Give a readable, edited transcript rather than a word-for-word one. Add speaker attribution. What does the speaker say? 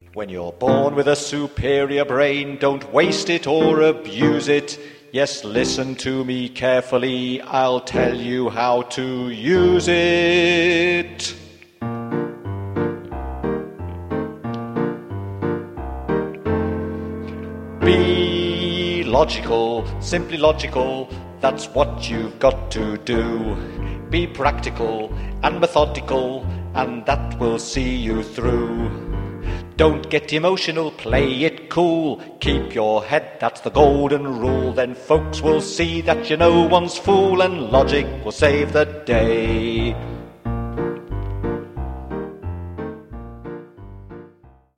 Speaker 1: When you're born with a superior brain, don't waste it or abuse it. Yes, listen to me carefully, I'll tell you how to use it. Be logical, simply logical, that's what you've got to do. Be practical and methodical, and that will see you through. Don't get emotional, play it cool. Keep your head, that's the golden rule. Then folks will see that you're no one's fool, and logic will save the day.